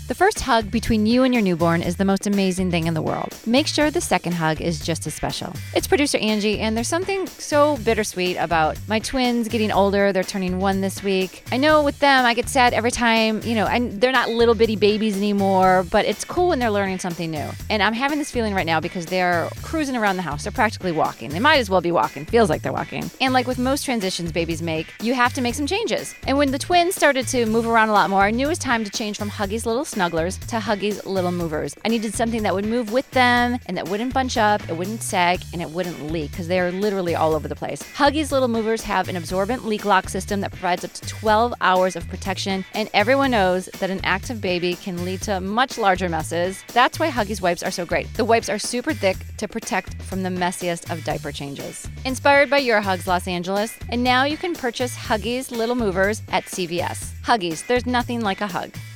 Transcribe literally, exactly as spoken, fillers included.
The first hug between you and your newborn is the most amazing thing in the world. Make sure the second hug is just as special. It's producer Angie, and there's something so bittersweet about my twins getting older. They're turning one this week. I know with them, I get sad every time, you know, and they're not little bitty babies anymore, but it's cool when they're learning something new. And I'm having this feeling right now because they're cruising around the house. They're practically walking. They might as well be walking. Feels like they're walking. And like with most transitions babies make, you have to make some changes. And when the twins started to move around a lot more, I knew it was time to change from Huggies Little Snugglers to Huggies Little Movers. I needed something that would move with them and that wouldn't bunch up, it wouldn't sag, and it wouldn't leak because they are literally all over the place. Huggies Little Movers have an absorbent leak lock system that provides up to twelve hours of protection, and everyone knows that an active baby can lead to much larger messes. That's why Huggies wipes are so great. The wipes are super thick to protect from the messiest of diaper changes. Inspired by your hugs, Los Angeles, and now you can purchase Huggies Little Movers at C V S. Huggies, there's nothing like a hug.